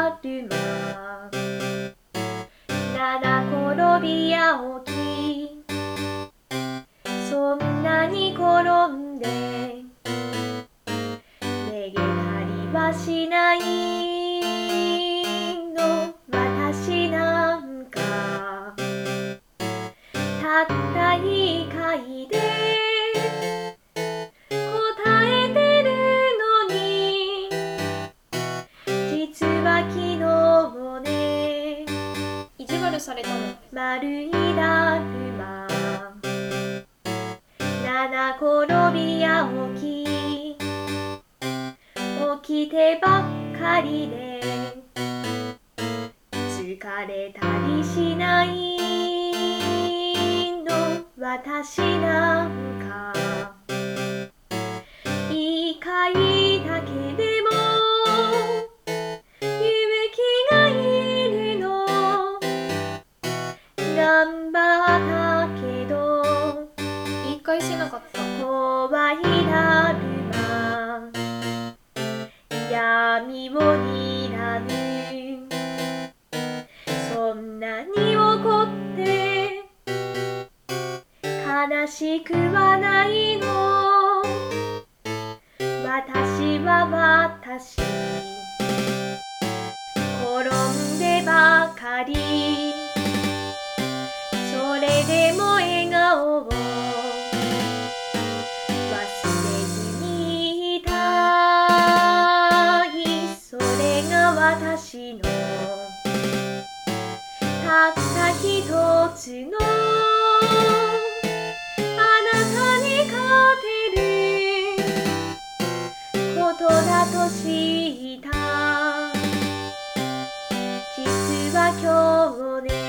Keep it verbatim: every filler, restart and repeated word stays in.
だるま七転び八起きそんなに転んでめげたりはしないの私なんかたったいっかいで答えてるのに実は昨日ね意地悪されたの。 丸いだるま七転び八起き起きてばっかりで疲れたりしないの私なんか一回だけでも勇気がいるの頑張ったけど言い返せなかった。 怖いだるま闇を睨むそんなに怒って悲しくはないの私は私転んでばかりそれでも笑顔を忘れずにいたいそれが私のたった一つのあなたに勝てることだと知った実は今日ね